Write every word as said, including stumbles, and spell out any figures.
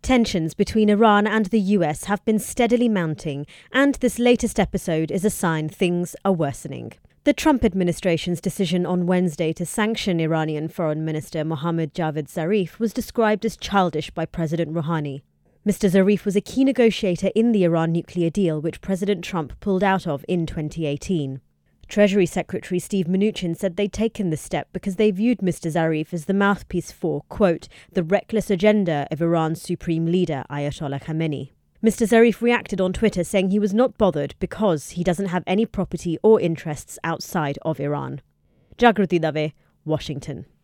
Tensions between Iran and the U S have been steadily mounting, and this latest episode is a sign things are worsening. The Trump administration's decision on Wednesday to sanction Iranian Foreign Minister Mohammad Javad Zarif was described as childish by President Rouhani. Mister Zarif was a key negotiator in the Iran nuclear deal, which President Trump pulled out of in twenty eighteen. Treasury Secretary Steve Mnuchin said they'd taken this step because they viewed Mister Zarif as the mouthpiece for, quote, the reckless agenda of Iran's supreme leader, Ayatollah Khamenei. Mister Zarif reacted on Twitter saying he was not bothered because he doesn't have any property or interests outside of Iran. Jagrati Dave, Washington.